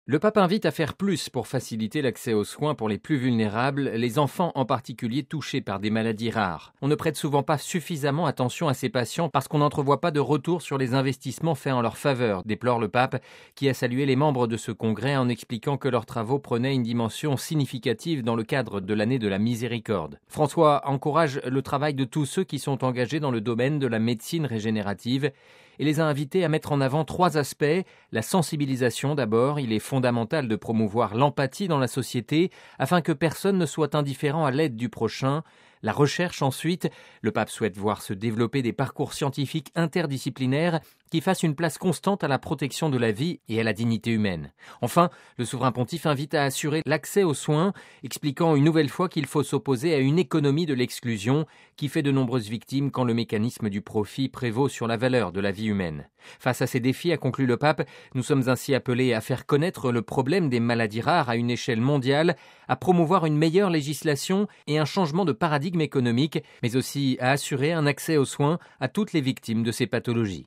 Le pape invite à faire plus pour faciliter l'accès aux soins pour les plus vulnérables, les enfants en particulier touchés par des maladies rares. On ne prête souvent pas suffisamment attention à ces patients parce qu'on n'entrevoit pas de retour sur les investissements faits en leur faveur, déplore le pape, qui a salué les membres de ce congrès en expliquant que leurs travaux prenaient une dimension significative dans le cadre de l'année de la miséricorde. François encourage le travail de tous ceux qui sont engagés dans le domaine de la médecine régénérative et les a invités à mettre en avant 3 aspects. La sensibilisation d'abord, il est fondamental de promouvoir l'empathie dans la société afin que personne ne soit indifférent à l'aide du prochain. La recherche ensuite, le pape souhaite voir se développer des parcours scientifiques interdisciplinaires qui fassent une place constante à la protection de la vie et à la dignité humaine. Enfin, le souverain pontife invite à assurer l'accès aux soins, expliquant une nouvelle fois qu'il faut s'opposer à une économie de l'exclusion qui fait de nombreuses victimes quand le mécanisme du profit prévaut sur la valeur de la vie humaine. Face à ces défis, a conclu le pape, nous sommes ainsi appelés à faire connaître le problème des maladies rares à une échelle mondiale, à promouvoir une meilleure législation et un changement de paradigme économique, mais aussi à assurer un accès aux soins à toutes les victimes de ces pathologies.